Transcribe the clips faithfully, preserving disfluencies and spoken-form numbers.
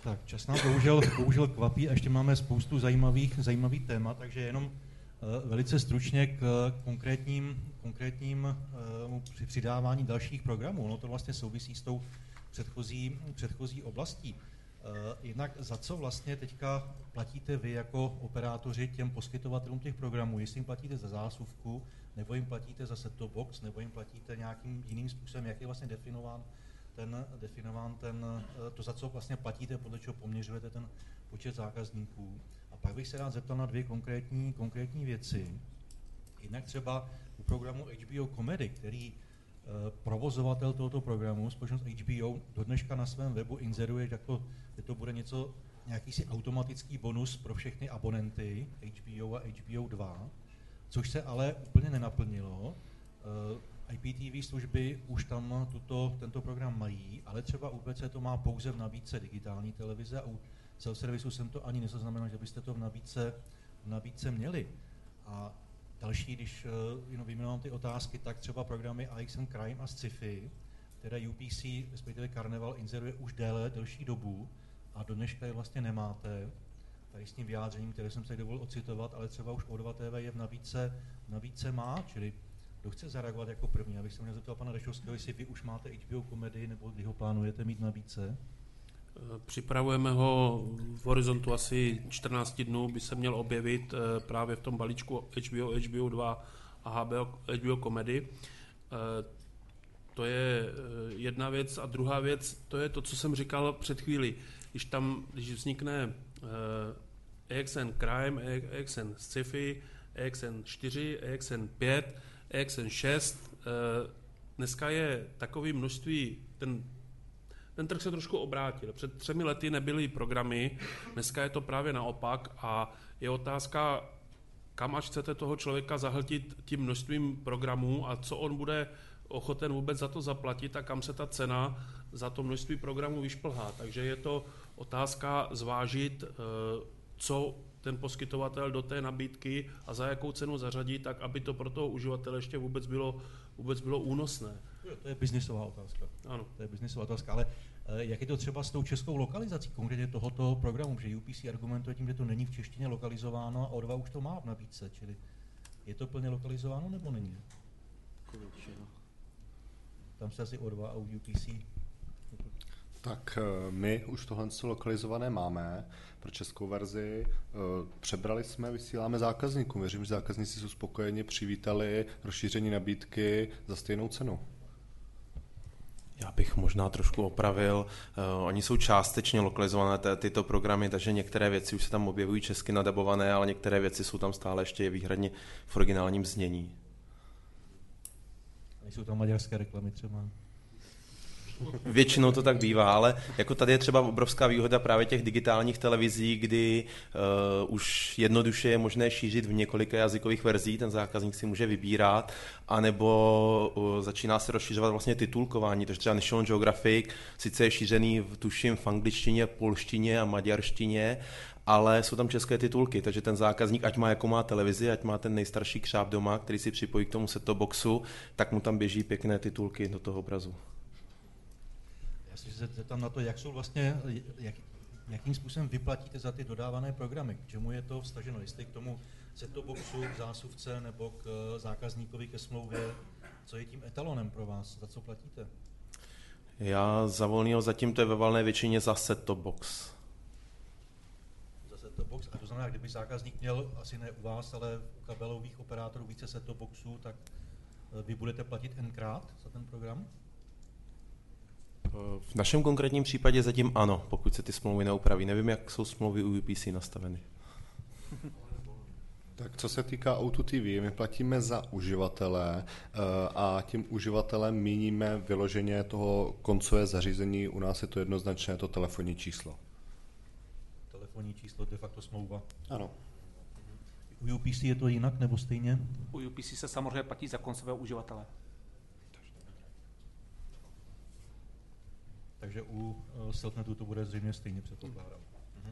Tak, čas nám bohužel, bohužel kvapí a ještě máme spoustu zajímavých, zajímavých témat, takže jenom uh, velice stručně k konkrétním, konkrétním uh, přidávání dalších programů. No to vlastně souvisí s tou předchozí, předchozí oblastí. Uh, jednak za co vlastně teďka platíte vy jako operátoři těm poskytovatelům těch programů? Jestli jim platíte za zásuvku, nebo jim platíte za set-top box, nebo jim platíte nějakým jiným způsobem, jak je vlastně definován ten, definován ten, to, za co vlastně platíte, podle čeho poměřujete ten počet zákazníků. A pak bych se rád zeptal na dvě konkrétní, konkrétní věci. Jednak třeba u programu H B O Comedy, který eh, provozovatel tohoto programu, společnost H B O, do dneška na svém webu inzeruje, že to, že to bude něco, nějaký si automatický bonus pro všechny abonenty H B O a H B O dva, což se ale úplně nenaplnilo. Eh, I P T V služby už tam tuto, tento program mají, ale třeba U P C to má pouze v nabídce digitální televize a u self-servisu jsem to ani nezaznamenal, že byste to v nabídce, v nabídce měli. A další, když uh, jenom vyjmenovám ty otázky, tak třeba programy A X N Crime a Sci-Fi, které U P C, respektive Carnival, inzeruje už déle, delší dobu a do dneška je vlastně nemáte. Tady s tím vyjádřením, které jsem se dovolil ocitovat, ale třeba už O dva T V je v nabídce, v nabídce má, čili kdo chce zareagovat jako první? Abych se měl zeptal pana Rešovského, jestli vy už máte H B O Comedy, nebo kdy ho plánujete mít na nabídce? Připravujeme ho v horizontu asi čtrnáct dnů, by se měl objevit právě v tom balíčku H B O, H B O dva a H B O, H B O Comedy. To je jedna věc. A druhá věc, to je to, co jsem říkal před chvíli. Když tam, když vznikne A X N Crime, A X N Sci-Fi, A X N čtyři, A X N pět, A X N šest, dneska je takové množství, ten, ten trh se trošku obrátil. Před třemi lety nebyly programy, dneska je to právě naopak a je otázka, kam až chcete toho člověka zahltit tím množstvím programů a co on bude ochoten vůbec za to zaplatit a kam se ta cena za to množství programů vyšplhá. Takže je to otázka zvážit, co ten poskytovatel do té nabídky a za jakou cenu zařadí, tak aby to pro toho uživatele ještě vůbec bylo, vůbec bylo únosné. To je biznisová otázka. Ano. To je biznisová otázka, ale jak je to třeba s tou českou lokalizací, konkrétně tohoto programu, že U P C argumentuje tím, že to není v češtině lokalizováno a O dva už to má v nabídce, čili je to plně lokalizováno nebo není? Tam se asi O dva a u U P C. Tak my už tohle lokalizované máme pro českou verzi. Přebrali jsme, vysíláme zákazníkům. Věřím, že zákazníci jsou spokojeni, přivítali rozšíření nabídky za stejnou cenu. Já bych možná trošku opravil. Uh, oni jsou částečně lokalizované t- tyto programy, takže některé věci už se tam objevují česky nadabované, ale některé věci jsou tam stále ještě výhradně v originálním znění. Nejsou tam maďarské reklamy třeba? Většinou to tak bývá, ale jako tady je třeba obrovská výhoda právě těch digitálních televizí, kdy uh, už jednoduše je možné šířit v několika jazykových verzích, ten zákazník si může vybírat, anebo uh, začíná se rozšiřovat vlastně titulkování, takže třeba National Geographic sice je šířený v, tuším v angličtině, polštině a maďarštině, ale jsou tam české titulky, takže ten zákazník, ať má jako má televizi, ať má ten nejstarší křáp doma, který si připojí k tomu set-top boxu, tak mu tam běží pěkné titulky do toho obrazu. Já si se zeptám na to, jak jsou vlastně, jak, jakým způsobem vyplatíte za ty dodávané programy, k čemu je to vztaženo, jestli k tomu set-top boxu, k zásuvce nebo k zákazníkovi ke smlouvě, co je tím etalonem pro vás, za co platíte? Já za Volného zatím to je ve valné většině za set-top box. Za set-top box, a to znamená, kdyby zákazník měl, asi ne u vás, ale u kabelových operátorů více set-top boxů, tak vy budete platit n-krát za ten program? V našem konkrétním případě zatím ano, pokud se ty smlouvy neupraví. Nevím, jak jsou smlouvy u U P C nastaveny. Tak co se týká O dva T V, my platíme za uživatele a tím uživatelem míníme vyloženě toho koncové zařízení, u nás je to jednoznačné to telefonní číslo. Telefonní číslo, de facto smlouva. Ano. U U P C je to jinak nebo stejně? U U P C se samozřejmě platí za koncového uživatele. Takže u uh, Selfnetu to bude zřejmě stejně, předpokládám. Mhm.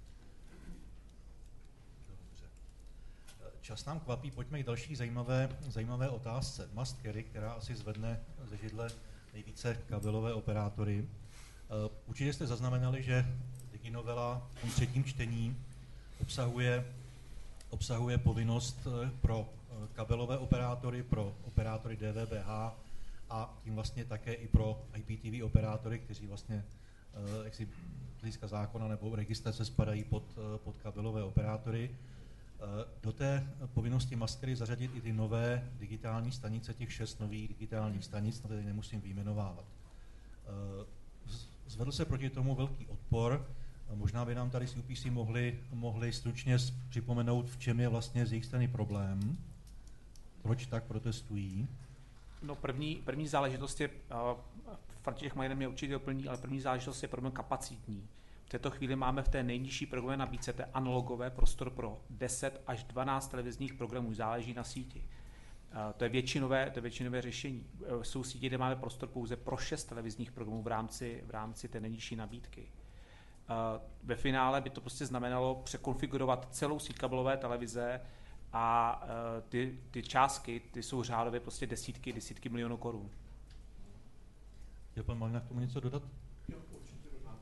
Dobře. Čas nám kvapí, pojďme k další zajímavé, zajímavé otázce. Must carry, která asi zvedne ze židle nejvíce kabelové operátory. Uh, určitě jste zaznamenali, že diginovela v tom třetím čtení obsahuje, obsahuje povinnost pro kabelové operátory, pro operátory D V B H a tím vlastně také i pro I P T V operátory, kteří vlastně jaksi hlediska zákona nebo registrace spadají pod, pod kabelové operátory. Do té povinnosti maskery zařadit i ty nové digitální stanice, těch šest nových digitálních stanic, které nemusím vyjmenovávat. Zvedl se proti tomu velký odpor. Možná by nám tady z U P C mohli, mohli stručně připomenout, v čem je vlastně z jejich strany problém. Proč tak protestují? No první, první záležitost je, uh, František Majden mě určitě doplní, ale první záležitost je problém kapacitní. V této chvíli máme v té nejnižší programové nabídce, té analogové, prostor pro deset až dvanáct televizních programů, záleží na síti. Uh, to je většinové, to je většinové řešení. Uh, jsou sítě, kde máme prostor pouze pro šest televizních programů v rámci, v rámci té nejnižší nabídky. Uh, ve finále by to prostě znamenalo překonfigurovat celou síť kabelové televize a uh, ty, ty částky, ty jsou řádově prostě desítky, desítky milionů korun. Chtěl pan Malina k tomu něco dodat? Jo, určitě dodám.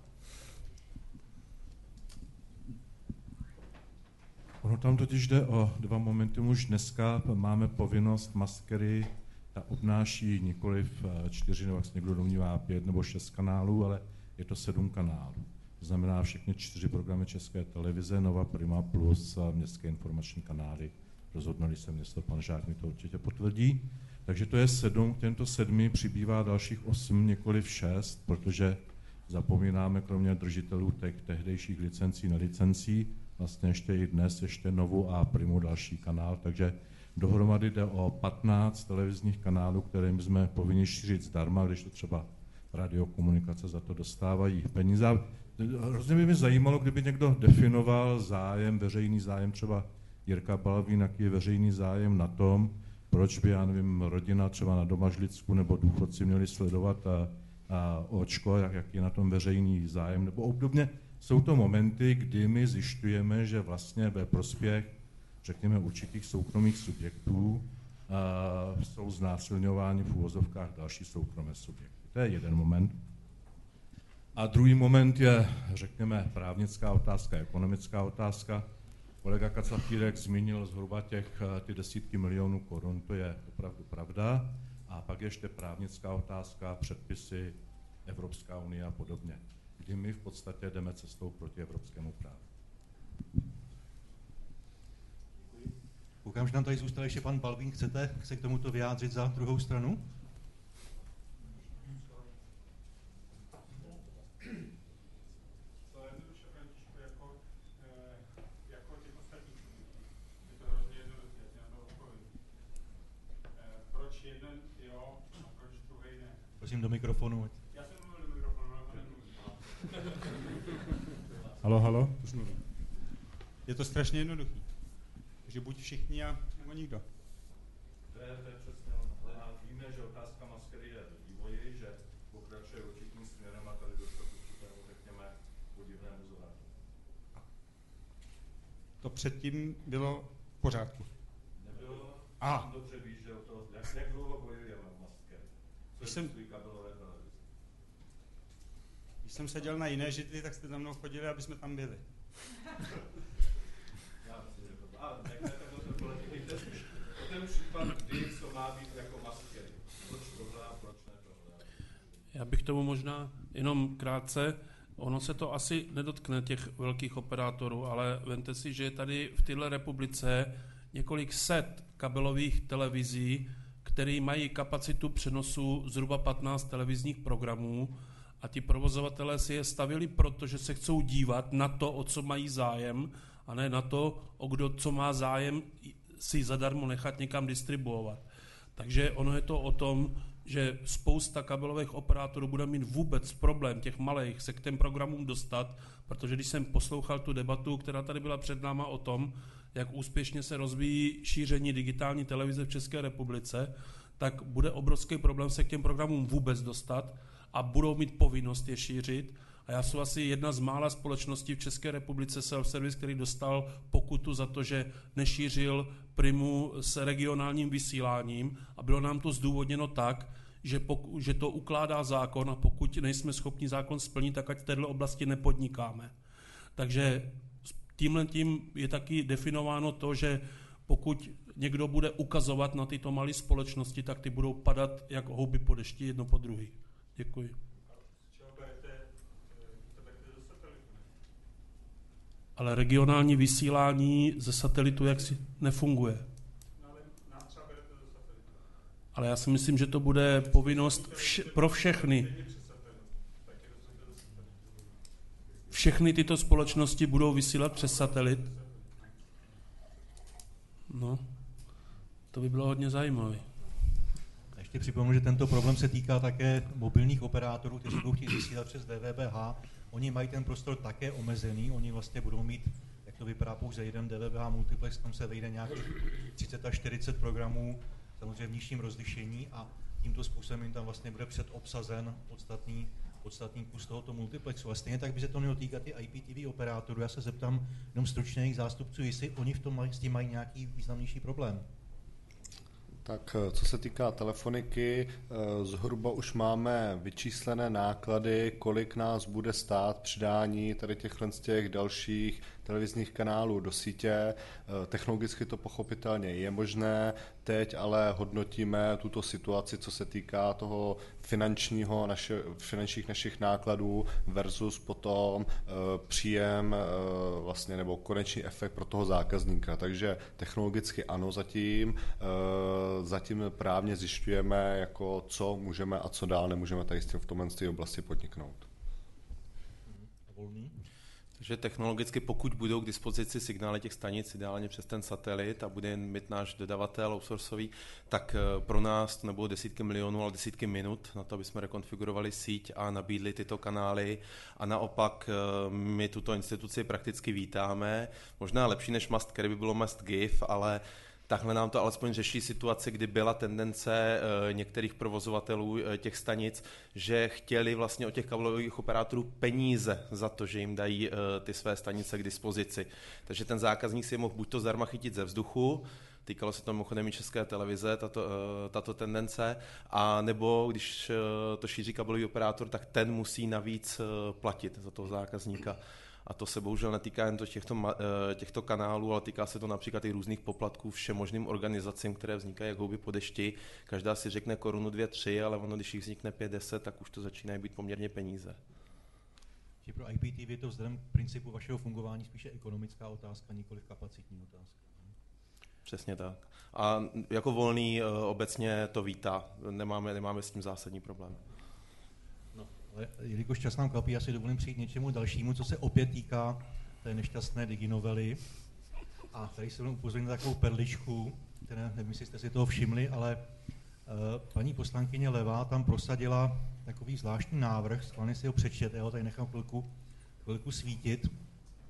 Ono tam totiž jde o dva momenty. Už dneska máme povinnost maskery, ta obnáší nikoliv čtyři, nebo jak se někdo domnívá pět nebo šest kanálů, ale je to sedm kanálů. To znamená všechny čtyři programy České televize, Nova, Prima plus a městské informační kanály. Rozhodnuli se město, pan Žák mi to určitě potvrdí. Takže to je sedm, k těmto sedmi přibývá dalších osm, nikoliv šest, protože zapomínáme kromě držitelů těch tehdejších licencí na licencí, vlastně ještě i dnes ještě Novu a Primu další kanál, takže dohromady jde o patnáct televizních kanálů, kterým jsme povinni šířit zdarma, když to třeba radiokomunikace za to dostávají peníze. Hrozně by mě zajímalo, kdyby někdo definoval zájem, veřejný zájem, třeba Jirka Balvín, jaký je veřejný zájem na tom, proč by, já nevím, rodina třeba na Domažlicku nebo důchodci měli sledovat a, a očko, jak, jaký je na tom veřejný zájem, nebo obdobně. Jsou to momenty, kdy my zjišťujeme, že vlastně ve prospěch, řekněme, určitých soukromých subjektů a, jsou znásilňováni v úvozovkách další soukromé subjekty. To je jeden moment. A druhý moment je, řekněme, právnická otázka, ekonomická otázka. Kolega Kacafírek zmínil zhruba těch ty desítky milionů korun, to je opravdu pravda. A pak ještě právnická otázka, předpisy, Evropská unie a podobně, kdy my v podstatě jdeme cestou proti evropskému právu. Koukám, že nám tady zůstal ještě pan Balvín. Chcete se k tomuto vyjádřit za druhou stranu? Prosím do mikrofonu. Já jsem mluvil do mikrofonu, ale nemluvím. Halo, halo, už mluvím. Je to strašně jednoduchý. Takže buď všichni a nebo nikdo. To je, to je přesně, ale víme, že otázka maskery je v vývoji, že pokračuje určitým směrem a tady došlo k určitému, řekněme, podivnému zvratu. To předtím bylo v pořádku. Nebylo, a. Dobře víš, že o to, jak, jak dlouho bojujeme v maskery. Když jsem, když jsem seděl na jiné židli, tak jste za mnou chodili, aby jsme tam byli. Já myslím, že to... A nechme takhle to kolegyně. O ten případ, kdy co má být jako maskery. Proč tohle a proč ne tohle? Já bych tomu možná jenom krátce, ono se to asi nedotkne těch velkých operátorů, ale vemte si, že je tady v této republice několik set kabelových televizí, které mají kapacitu přenosu zhruba patnáct televizních programů a ti provozovatelé si je stavili proto, že se chcou dívat na to, o co mají zájem, a ne na to, o kdo co má zájem si zadarmo nechat někam distribuovat. Takže ono je to o tom, že spousta kabelových operátorů bude mít vůbec problém těch malých se k těm programům dostat, protože když jsem poslouchal tu debatu, která tady byla před náma o tom, jak úspěšně se rozvíjí šíření digitální televize v České republice, tak bude obrovský problém se k těm programům vůbec dostat a budou mít povinnost je šířit. A já jsem asi jedna z mála společností v České republice Self-Service, který dostal pokutu za to, že nešířil Primu s regionálním vysíláním a bylo nám to zdůvodněno tak, že, poku, že to ukládá zákon a pokud nejsme schopni zákon splnit, tak ať v této oblasti nepodnikáme. Takže tímhle tím je taky definováno to, že pokud někdo bude ukazovat na tyto malé společnosti, tak ty budou padat jako houby po dešti jedno po druhý. Děkuji. Ale regionální vysílání ze satelitu jaksi nefunguje. Ale já si myslím, že to bude povinnost vše, pro všechny. Všechny tyto společnosti budou vysílat přes satelit. No, to by bylo hodně zajímavé. Ještě připomenu, že tento problém se týká také mobilních operátorů, kteří budou chtít vysílat přes D V B H. Oni mají ten prostor také omezený, oni vlastně budou mít, jak to vypadá, pouze jeden D V B H multiplex, tam se vejde nějakých třicet až čtyřicet programů, samozřejmě v nižším rozlišení a tímto způsobem jim tam vlastně bude předobsazen podstatný, podstatný kus tohoto multiplexu. A stejně tak by se to mělo týkat i I P T V operátorů. Já se zeptám jenom stručně jejich zástupců, jestli oni v tom mají, s tím mají nějaký významnější problém. Tak co se týká telefoniky, zhruba už máme vyčíslené náklady, kolik nás bude stát přidání tady těchhle z těch dalších televizních kanálů do sítě. Technologicky to pochopitelně je možné, teď ale hodnotíme tuto situaci, co se týká toho finančního, naše, finančních našich nákladů versus potom příjem vlastně nebo konečný efekt pro toho zákazníka. Takže technologicky ano zatím, zatím právně zjišťujeme, jako co můžeme a co dál nemůžeme tady s tím v tomhle oblasti podniknout. Volný. Takže technologicky, pokud budou k dispozici signály těch stanic ideálně přes ten satelit a bude mít náš dodavatel outsourcový, tak pro nás to nebudou desítky milionů, ale desítky minut na to, aby jsme rekonfigurovali síť a nabídli tyto kanály. A naopak my tuto instituci prakticky vítáme. Možná lepší než must carry by bylo must give, ale takhle nám to alespoň řeší situaci, kdy byla tendence e, některých provozovatelů e, těch stanic, že chtěli vlastně od těch kabelových operátorů peníze za to, že jim dají e, ty své stanice k dispozici. Takže ten zákazník si je mohl buď to zdarma chytit ze vzduchu, týkalo se to mimochodem i České televize, tato, e, tato tendence, a nebo když e, to šíří kabelový operátor, tak ten musí navíc e, platit za toho zákazníka. A to se bohužel netýká jen těchto, těchto kanálů, ale týká se to například i různých poplatků všemožným organizacím, které vznikají jak houby po dešti. Každá si řekne korunu, dvě, tři, ale ono, když jich vznikne pět, deset, tak už to začínají být poměrně peníze. Či pro I P T V je to vzhledem k principu vašeho fungování spíše ekonomická otázka, nikoliv kapacitní otázka. Přesně tak. A jako Volný obecně to vítá. Nemáme, nemáme s tím zásadní problém. Ale jelikož čas nám kapí, já si dovolím přijít něčemu dalšímu, co se opět týká té nešťastné diginovely. A tady se budu upozornit na takovou perličku, které nevím, jestli jste si toho všimli, ale uh, paní poslankyně Levá tam prosadila takový zvláštní návrh, schválně si ho přečtěte, já ho tady nechám chvilku, chvilku svítit. Uh,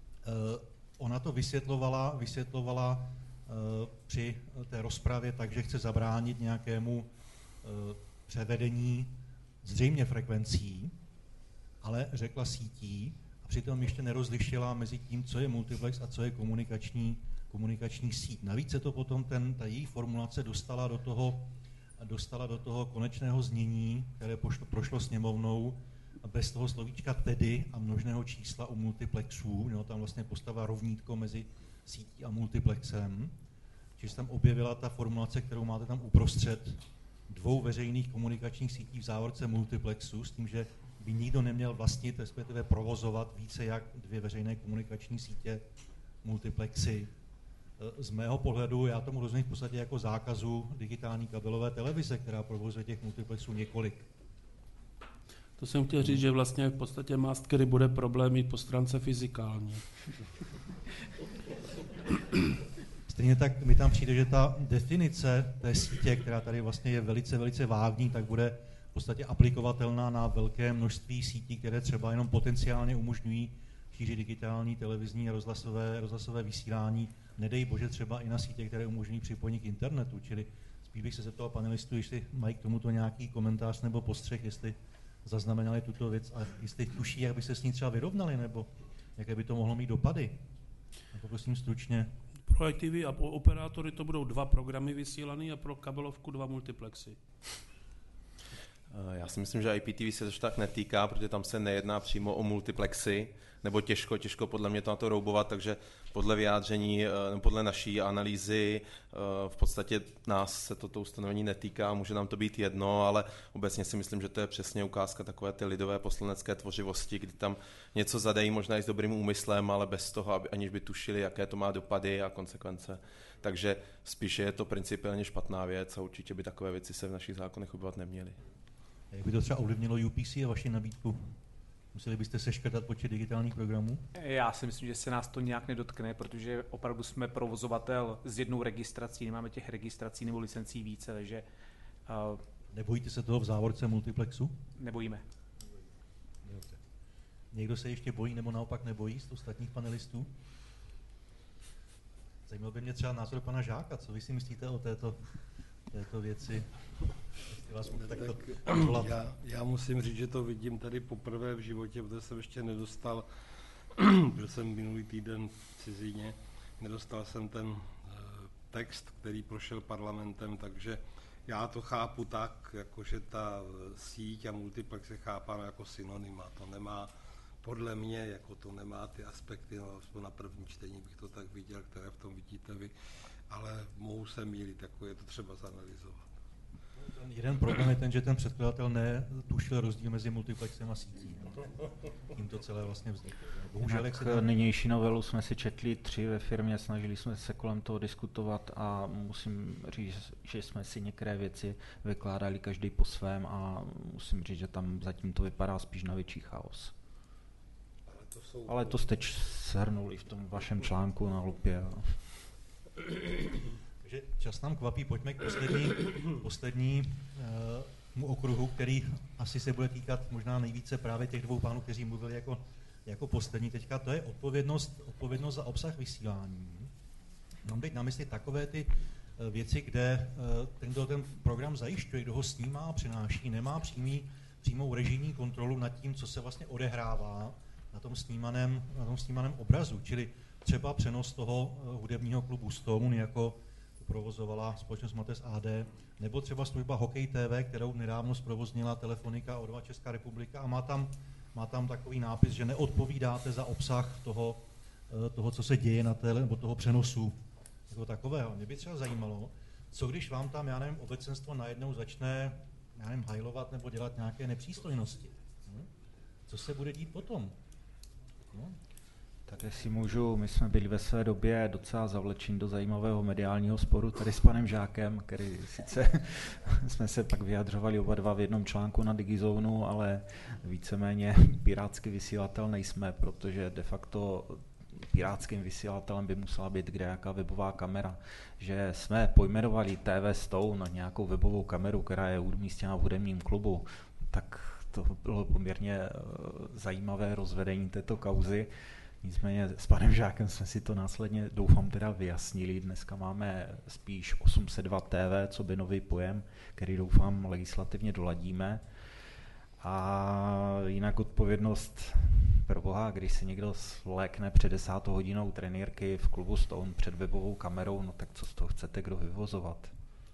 ona to vysvětlovala, vysvětlovala uh, při té rozpravě tak, že chce zabránit nějakému uh, převedení zřejmě frekvencí, ale řekla sítí a přitom ještě nerozlišila mezi tím, co je multiplex a co je komunikační, komunikační síť. Navíc se to potom ten, ta její formulace dostala do toho, dostala do toho konečného znění, které pošlo, prošlo sněmovnou bez toho slovíčka tedy a množného čísla u multiplexů. Jo, tam vlastně postavila rovnítko mezi sítí a multiplexem. Čiže tam objevila ta formulace, kterou máte tam uprostřed, dvou veřejných komunikačních sítí v závorce multiplexu, s tím, že by nikdo neměl vlastnit, respektive provozovat více jak dvě veřejné komunikační sítě multiplexy. Z mého pohledu já tomu rozumím v podstatě jako zákazu digitální kabelové televize, která provozuje těch multiplexů několik. To jsem chtěl říct, že vlastně v podstatě must carry bude problém mít po stránce fyzikální. Stejně tak mi tam přijde, že ta definice té sítě, která tady vlastně je velice, velice vágní, tak bude v podstatě aplikovatelná na velké množství sítí, které třeba jenom potenciálně umožňují šířit digitální, televizní a rozhlasové, rozhlasové vysílání. Nedej bože třeba i na sítě, které umožňují připojení k internetu. Čili spíš bych se zeptal panelistů, jestli mají k tomuto nějaký komentář nebo postřeh, jestli zaznamenali tuto věc a jestli tuší, jak by se s ní třeba vyrovnali, nebo jaké by to mohlo mít dopady. A poprosím stručně. Pro I T V a pro operátory to budou dva programy vysílané a pro kabelovku dva multiplexy. Já si myslím, že I P T V se to tak netýká, protože tam se nejedná přímo o multiplexy, nebo těžko, těžko podle mě to na to roubovat, takže podle vyjádření, podle naší analýzy v podstatě nás se toto ustanovení netýká, může nám to být jedno, ale obecně si myslím, že to je přesně ukázka takové ty lidové poslanecké tvořivosti, kdy tam něco zadají možná i s dobrým úmyslem, ale bez toho, aby, aniž by tušili, jaké to má dopady a konsekvence. Takže spíše je to principiálně špatná věc a určitě by takové věci se v našich zákonech objevovat neměly. Jak by to třeba ovlivnilo U P C a vaši nabídku? Museli byste seškrtat počet digitálních programů? Já si myslím, že se nás to nějak nedotkne, protože opravdu jsme provozovatel s jednou registrací, nemáme těch registrací nebo licencí více, takže... Uh, Nebojíte se toho v závorce multiplexu? Nebojíme. Dobře. Někdo se ještě bojí nebo naopak nebojí z ostatních panelistů? Zajímal by mě třeba názor pana Žáka, co vy si myslíte o této, této věci? Vás tak, já, já musím říct, že to vidím tady poprvé v životě, protože jsem ještě nedostal, byl jsem minulý týden v cizíně, nedostal jsem ten uh, text, který prošel parlamentem, takže já to chápu tak, jako že ta síť a multiplex je chápána jako synonyma. To nemá, podle mě, jako to nemá ty aspekty, no, na první čtení bych to tak viděl, které v tom vidíte vy, ale mohu se mýlit, jako je to třeba zanalyzovat. Ten jeden problém je ten, že ten předkladatel netušil rozdíl mezi multiplexem a sítí. Tím to celé vlastně vzniklo. Bohužel, jak se tam... Nynější novelu jsme si četli tři ve firmě, snažili jsme se kolem toho diskutovat a musím říct, že jsme si některé věci vykládali každý po svém a musím říct, že tam zatím to vypadá spíš na větší chaos. Ale to, jsou... Ale to jste shrnuli v tom vašem článku na Lupě. Takže čas nám kvapí, pojďme k poslední, poslednímu uh, okruhu, který asi se bude týkat možná nejvíce právě těch dvou pánů, kteří mluvili jako, jako poslední. Teďka to je odpovědnost, odpovědnost za obsah vysílání. Mám teď na mysli takové ty uh, věci, kde uh, ten, kdo ten program zajišťuje, kdo ho snímá a přináší, nemá přímý, přímou režijní kontrolu nad tím, co se vlastně odehrává na tom snímaném, na tom snímaném obrazu. Čili třeba přenos toho uh, hudebního klubu Stone jako provozovala společnost Mates A D, nebo třeba služba Hokej T V, kterou nedávno zprovoznila Telefonika O dva Česká republika a má tam, má tam takový nápis, že neodpovídáte za obsah toho, toho co se děje na tele, nebo toho přenosu jako takového. Mě by třeba zajímalo, co když vám tam, já nevím, obecenstvo najednou začne, já nevím, hajlovat nebo dělat nějaké nepřístojnosti. Hm? Co se bude dít potom? No. Tak jestli můžu, my jsme byli ve své době docela zavlečeni do zajímavého mediálního sporu tady s panem Žákem, který sice jsme se pak vyjadřovali oba dva v jednom článku na Digizónu, ale víceméně pirátský vysílatel nejsme, protože de facto pirátským vysílatelem by musela být kdejaká webová kamera. Že jsme pojmenovali T V Stone na nějakou webovou kameru, která je umístěna v hudebním klubu, tak to bylo poměrně zajímavé rozvedení této kauzy. Nicméně s panem Žákem jsme si to následně, doufám, teda vyjasnili. Dneska máme spíš osm set dva T V, co by nový pojem, který doufám legislativně doladíme. A jinak odpovědnost pro boha, když se někdo slékne před desátou hodinou trenýrky v klubu Stone před webovou kamerou, no tak co z toho chcete kdo vyvozovat?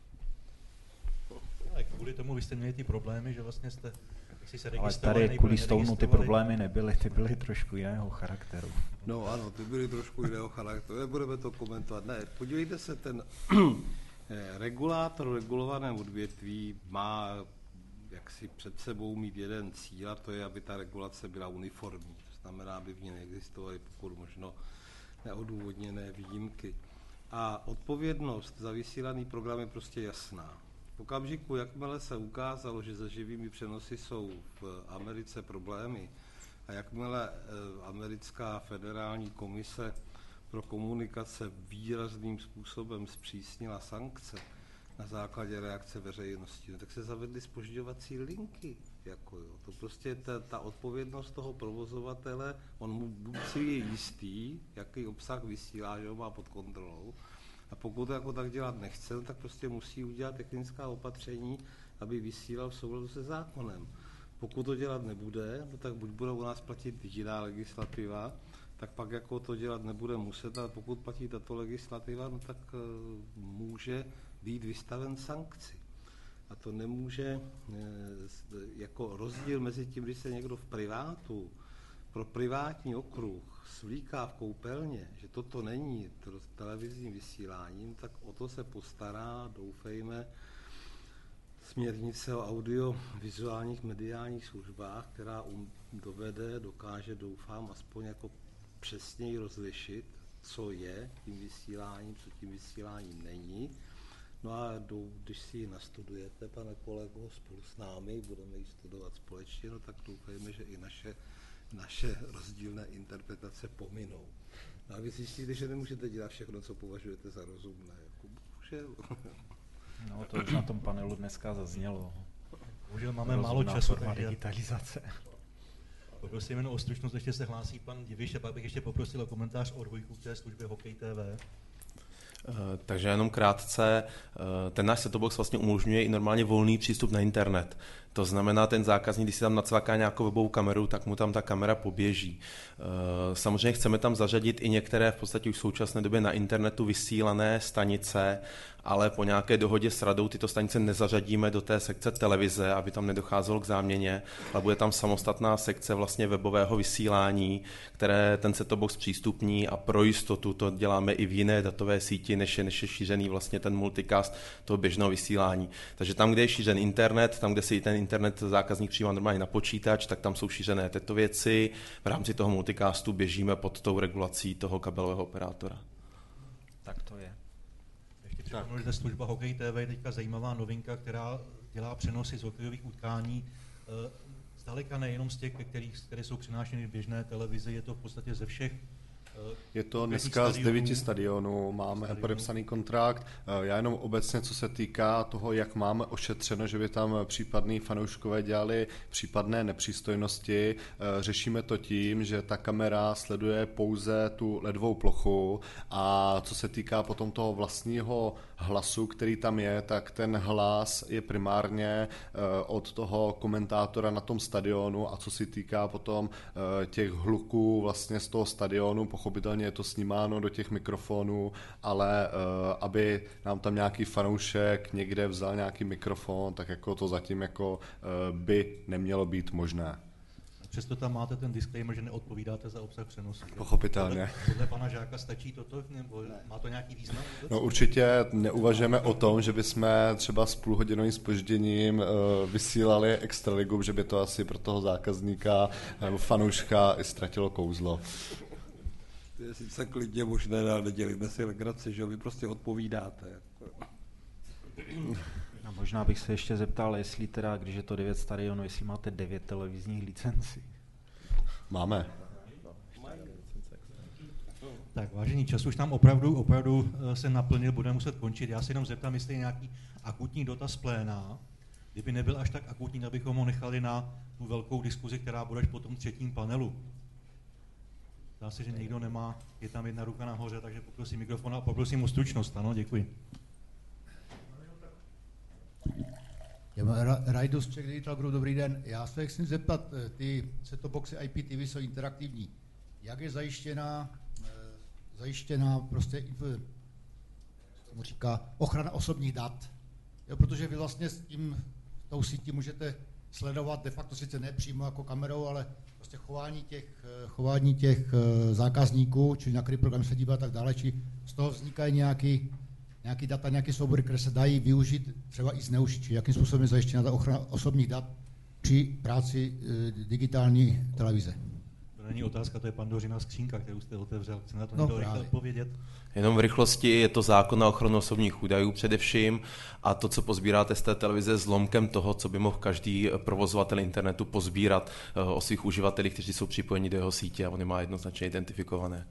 Ale kvůli tomu vy jste měli ty problémy, že vlastně jste... Se ale tady kvůli Stoneu ty problémy nebyly, ty byly trošku jiného charakteru. No ano, ty byly trošku jiného charakteru, nebudeme to komentovat. Ne, podívejte se, ten regulátor regulované odvětví má jaksi před sebou mít jeden cíl, a to je, aby ta regulace byla uniformní. To znamená, aby v ní neexistovaly pokud možno neodůvodněné výjimky. A odpovědnost za vysílaný program je prostě jasná. V okamžiku, jakmile se ukázalo, že se živými přenosy jsou v Americe problémy a jakmile americká federální komise pro komunikace výrazným způsobem zpřísnila sankce na základě reakce veřejnosti, no, tak se zavedly zpožďovací linky. Jako jo. To prostě ta, ta odpovědnost toho provozovatele, on mu buď si je jistý, jaký obsah vysílá, že ho má pod kontrolou, a pokud to jako tak dělat nechce, tak prostě musí udělat technická opatření, aby vysílal v souladu se zákonem. Pokud to dělat nebude, no tak buď bude u nás platit jiná legislativa, tak pak jako to dělat nebude muset, ale pokud platí tato legislativa, no tak uh, může být vystaven sankci. A to nemůže, jako rozdíl mezi tím, když se někdo v privátu, pro privátní okruh svlíká v koupelně, že toto není televizním vysíláním, tak o to se postará, doufejme, směrnice o audiovizuálních mediálních službách, která um, dovede, dokáže, doufám, aspoň jako přesněji rozlišit, co je tím vysíláním, co tím vysíláním není. No a když si ji nastudujete, pane kolego, spolu s námi, budeme ji studovat společně, no tak doufejme, že i naše, naše rozdílné interpretace pominou. No a vy zjistíte, že nemůžete dělat všechno, co považujete za rozumné. Jako bohužel. No to už na tom panelu dneska zaznělo. Bohužel máme málo času, takže digitalizace. Poprosím jen o stručnost, ještě se hlásí pan Diviš, a pak bych ještě poprosil o komentář o dvojku k té službě Hokej T V. Takže jenom krátce, ten náš set-top box vlastně umožňuje i normálně volný přístup na internet. To znamená, ten zákazník, když si tam nacvaká nějakou webovou kameru, tak mu tam ta kamera poběží. Samozřejmě chceme tam zařadit i některé v podstatě už v současné době na internetu vysílané stanice, ale po nějaké dohodě s radou tyto stanice nezařadíme do té sekce televize, aby tam nedocházelo k záměně, ale bude tam samostatná sekce vlastně webového vysílání, které ten set-top box přístupní, a pro jistotu to děláme i v jiné datové síti, než je, než je šířený vlastně ten multicast toho běžného vysílání. Takže tam, kde je šířen internet, tam, kde si ten internet zákazník přijímá normálně na počítač, tak tam jsou šířené tyto věci. V rámci toho multicastu běžíme pod tou regulací toho kabelového operátora. Tak to je. Ještě připomenu, že služba Hokej T V je teďka zajímavá novinka, která dělá přenosy z hokejových utkání. Zdaleka nejenom z těch, kterých, které jsou přinášeny v běžné televizi, je to v podstatě ze všech. Je to dneska z devíti stadionů, máme stadionů. Podepsaný kontrakt. Já jenom obecně, co se týká toho, jak máme ošetřeno, že by tam případní fanouškové dělali případné nepřístojnosti, řešíme to tím, že ta kamera sleduje pouze tu ledovou plochu, a co se týká potom toho vlastního hlasu, který tam je, tak ten hlas je primárně od toho komentátora na tom stadionu, a co se týká potom těch hluků vlastně z toho stadionu, pochopitelně je to snímáno do těch mikrofonů, ale uh, aby nám tam nějaký fanoušek někde vzal nějaký mikrofon, tak jako to zatím jako uh, by nemělo být možné. Přesto tam máte ten disclaimer, že neodpovídáte za obsah přenosu. Pochopitelně. Podle, podle pana Žáka stačí toto, nebo má to nějaký význam? Vůbec? No určitě neuvažujeme o tom, že bychom třeba s půlhodinovým zpožděním uh, vysílali extraligu, že by to asi pro toho zákazníka nebo fanouška i ztratilo kouzlo. To je sice klidně možné, ale nedělíme si legraci, že vy prostě odpovídáte. A možná bych se ještě zeptal, jestli teda, když je to devět stadionů, jestli máte devět televizních licencí. Máme. Tak, vážení, čas už nám opravdu, opravdu se naplnil, budeme muset končit. Já se jenom zeptám, jestli je nějaký akutní dotaz z pléna. Kdyby nebyl až tak akutní, abychom ho nechali na tu velkou diskuzi, která bude po tom třetím panelu. Zdá se, že někdo nemá, je tam jedna ruka nahoře, takže poprosím mikrofon a poprosím o stručnost. Ano, děkuji. Rajdus Czech Digital Group, dobrý den. Já se chci zeptat, ty set-top boxy I P T V jsou interaktivní. Jak je zajištěná, zajištěná prostě, tomu říká, ochrana osobních dat? Jo, protože vy vlastně s tím, tou sítí můžete sledovat de facto sice ne přímo jako kamerou, ale prostě chování těch, chování těch zákazníků, či na který program se dívá a tak dále, či z toho vznikají nějaký, nějaký data, nějaké soubory, které se dají využít, třeba i zneužít, či jakým způsobem je zajištěna ta ochrana osobních dat při práci e, digitální televize. To není otázka, to je Pandořina skřínka, kterou jste otevřel. Chci na to no, někdo rychle odpovědět. Jenom v rychlosti, je to zákon na ochranu osobních údajů především, a to, co pozbíráte z té televize, je zlomkem toho, co by mohl každý provozovatel internetu pozbírat o svých uživatelích, kteří jsou připojeni do jeho sítě, a on je má jednoznačně identifikované.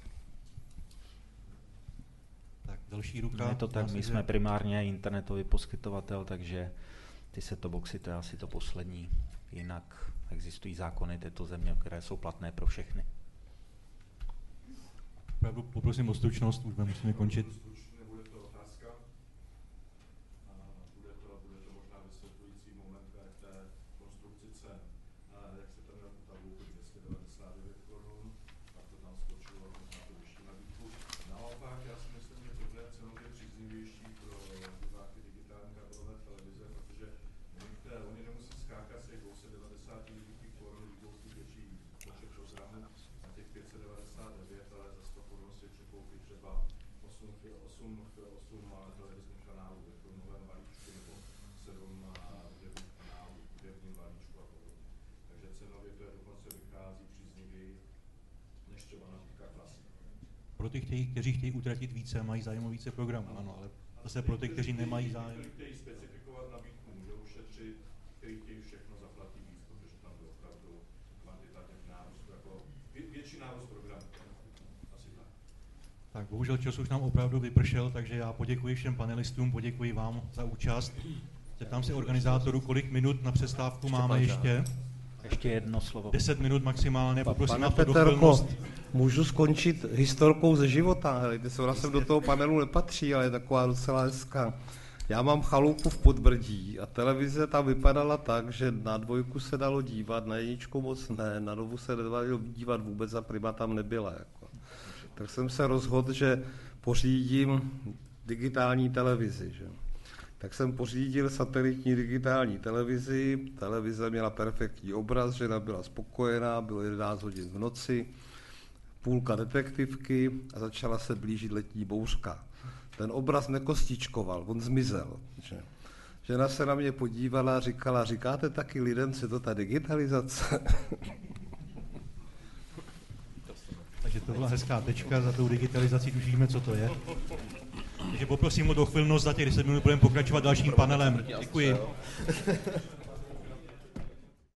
Tak, další ruka. Je to tak, my jsme primárně internetový poskytovatel, takže ty set-top boxy, to je asi to poslední. Jinak existují zákony této země, které jsou platné pro všechny. Opravdu poprosím o stručnost, už musíme končit. Nebude to otázka, a bude to, bude to možná vysvětlující moment k té konstrukci cen. Jak se tam na tu tabulku dvě stě devadesát devět korun, tak to tam skočilo na tu vyšší nabídku. Naopak, já si myslím, že tohle je cenově příznivější pro diváky digitální kabelové televize, koupit třeba osm televizních kanálů ve filmovém balíčku nebo sedm hudebních kanálů v hudebním balíčku a podobně. Takže cenově to dokonce vychází příznivěji než třeba například klasika. Pro ty, kteří chtějí utratit více, mají zájem o více programů, ano, ale zase pro ty, kteří nemají zájem. Kteří chtějí specifikovat nabídku, můžou ušetřit, kteří chtějí všechno zaplatit víc, protože tam byl opravdu kvantita těch nárůstů, jako větší nárůst programů. Asi tak. Tak bohužel čas už nám opravdu vypršel, takže já poděkuji všem panelistům, poděkuji vám za účast. Zeptám se organizátorů, kolik minut na přestávku ještě máme ještě. Ještě jedno slovo. Deset minut maximálně, poprosím Pane na to Peterko, můžu skončit historkou ze života. Helejte se, ona sem do toho panelu nepatří, ale je taková docela hezká. Já mám chalupu v Podbrdí a televize tam vypadala tak, že na dvojku se dalo dívat, na jedničku moc ne, na novu se nedalo dívat vůbec a Prima tam nebyla. Jako. Tak jsem se rozhodl, že pořídím digitální televizi. Že? Tak jsem pořídil satelitní digitální televizi, televize měla perfektní obraz, žena byla spokojená, bylo jedenáct hodin v noci, půlka detektivky a začala se blížit letní bouřka. Ten obraz nekostičkoval, on zmizel. Že? Žena se na mě podívala a říkala, říkáte taky lidem, co je to ta digitalizace? Takže to byla hezká tečka, za tou digitalizací už víme, co to je. Takže poprosím o dochvilnost, za těch deset minut budeme pokračovat dalším panelem. Děkuji.